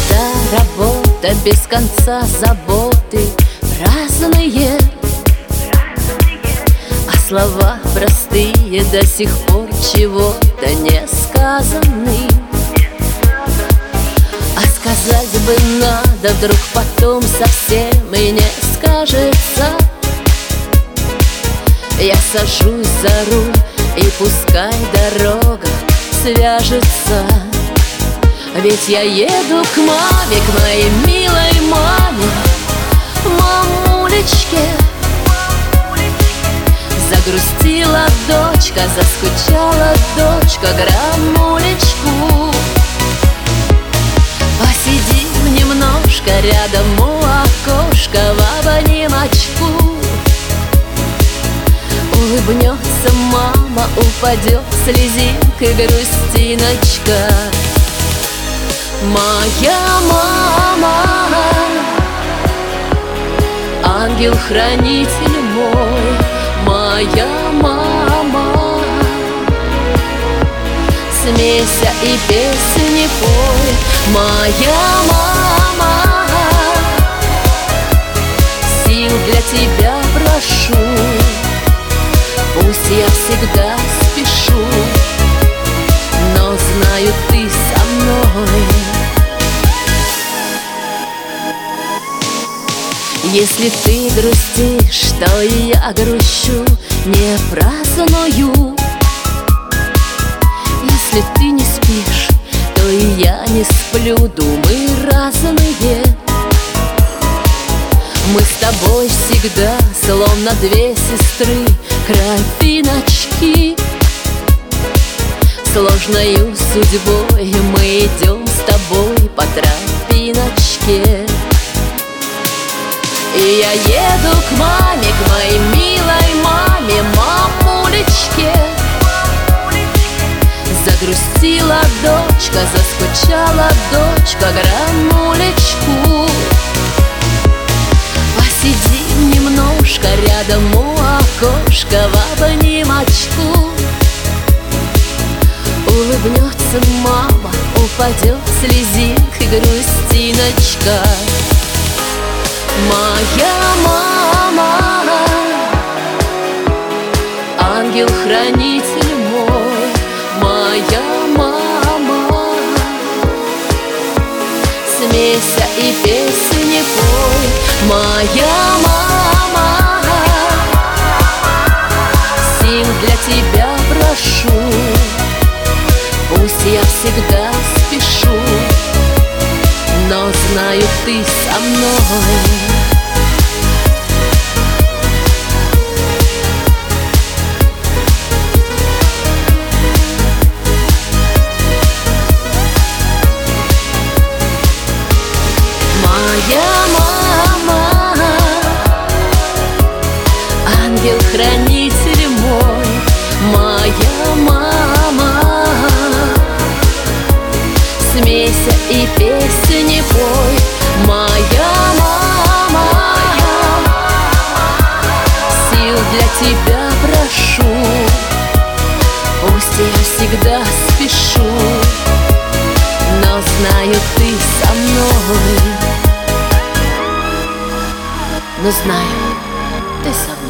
Эта работа без конца, заботы разные, а слова простые до сих пор чего-то не сказаны. А сказать бы надо, вдруг потом совсем и не скажется. Я сажусь за руль, и пускай дорога свяжется. Ведь я еду к маме, к моей милой маме, мамулечке. Загрустила дочка, заскучала дочка, грамулечку. Посидим немножко рядом у окошка в обнимочку. Улыбнется мама, упадет слезинкой грустиночка. Моя мама, ангел-хранитель мой, моя мама. Смейся и песни пой, моя мама. Сил для тебя прошу, пусть я всегда спешу, но знаю, ты со мной. Если ты грустишь, то и я грущу, не праздную. Если ты не спишь, то и я не сплю, думы разные. Мы с тобой всегда словно две сестры, кровиночки. Сложною судьбой мы идем с тобой по тропиночке. И я еду к маме, к моей милой маме, мамулечке. Загрустила дочка, заскучала дочка, грамулечку. Посидим немножко рядом у окошка в обнимочку. Улыбнется мама, упадет слезинкой грустиночка. Моя мама, ангел-хранитель мой, моя мама. Смейся и песни пой, моя мама. Сил для тебя прошу, пусть я всегда спешу, но знаю, ты со мной. Моя мама, ангел-хранитель мой, моя мама. Смейся и песни пой, моя мама. Сил для тебя прошу, пусть я всегда спешу, но знаю, ты со мной. Но знаю, ты со мной.